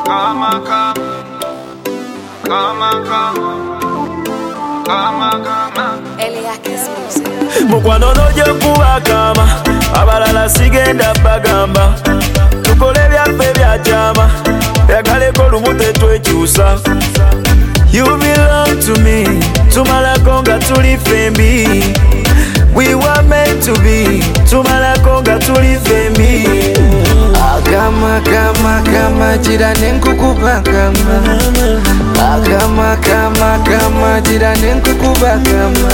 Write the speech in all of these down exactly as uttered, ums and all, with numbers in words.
Kama kama Kama kama Kama kama Eliakis Music. Mukwano nojo kuba kama abalala sigenda bagamba tukole byaffe byajama byagaleko lumute twekyusa. You belong to me, tumalako nga tuli fembi. We were meant to be, tumalako nga tuli fembi. Agama kama kama jirani nkukuba kama Agama kama kama jirani nkukuba kama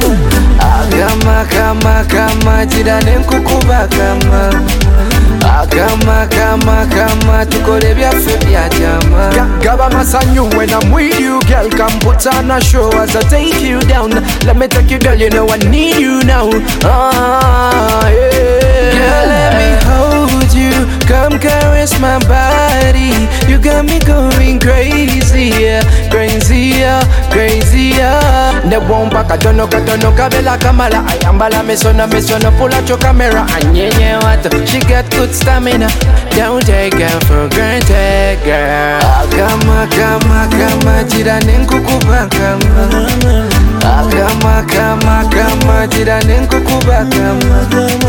Agama kama kama jirani nkukuba kama Agama kama kama tukole byaffe byajama. Gaba masanyu when I'm with you, girl. Come put on a show as I take you down. Let me take you, girl, you know I need you now. Ah, yeah. Girl, let me hold you. Come caress my body. You got me going crazy, yeah. Crazy, yeah, crazy, yeah. Ne womba kadono kadono kabela kamala. Ayambala mesona mesona pull out your camera. Anyenye wata, she got good stamina. Don't take her for granted, girl. Agama kama kama jirani nkukuba kama Agama kama kama jirani nkukuba kama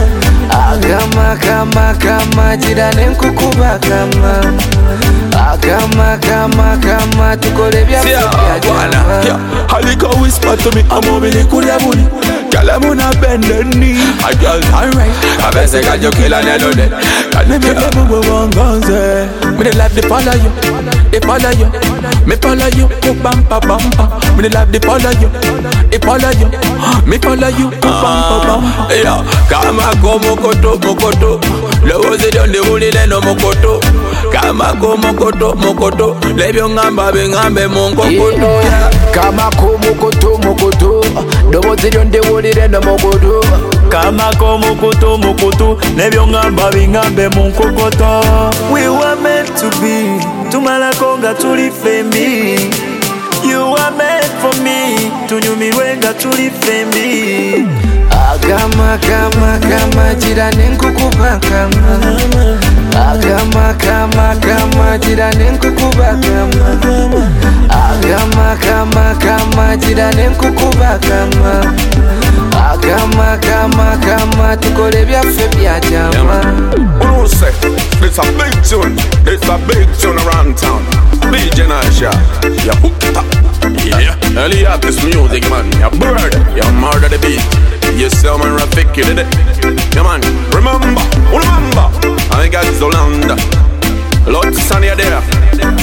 Agama kama kama jirani nkukuba kama Agama kama kama tukole byaffe byajama. Halika whisper to me, I'm over the kuria buni. Girl, I'm on a bend the knee. I girl, alright. I best say, God, you kill and you dead. Girl, me make them move one gun, say. Me the life, they follow you, they follow you. Me follow you, oh bampa bampa. Me the life, they follow you, they follow you. Me follow you, oh bampa bampa. Yeah, kama go mokoto mokoto. Lewo zidi on the holy leno mokoto. Kama go mokoto mokoto. Lebyo ngamba bengambe monkokoto. Yeah, kama ko mokoto mokoto. Lewo zidi on the holy leno mokoto. Kama ko mokoto mokoto. Lebyo ngamba bengambe monkokoto. We were meant to be, tumalako nga tuli fembi. You were meant for me, tunyumirwe nga tuli fembi. Agama kama kama jirani nkukuba kama Agama kama kama jirani nkukuba kama Agama kama kama jirani nkukuba kama Agama kama kama tukole byaffe byajama. Who say it's a big tune? It's a big tune around town. B J Nasha, you hooked up. Yeah, Eliakis Music, man. You bird, you murder the beat. You sell man Rafik, you did it. Yeah, man. Remember, remember. I got Zolanda. Lots on your there.